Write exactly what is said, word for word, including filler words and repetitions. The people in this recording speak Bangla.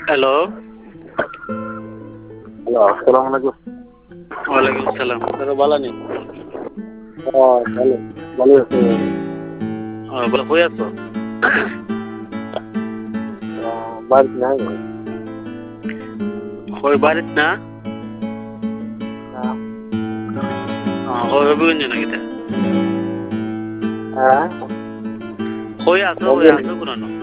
হ্যালো। হ্যালো, আসসালামু আলাইকুম। ওয়ালাইকুম আসসালাম। দাদা ভালো নি? ও ভালো, ভালো আছি। ও বলে কই আছো? বাড়িতে নাই। কই বাড়িত না? না। ও কই হবিগঞ্জ নাকি তা? হ্যাঁ, কই আছো কই নবীন আছো কোন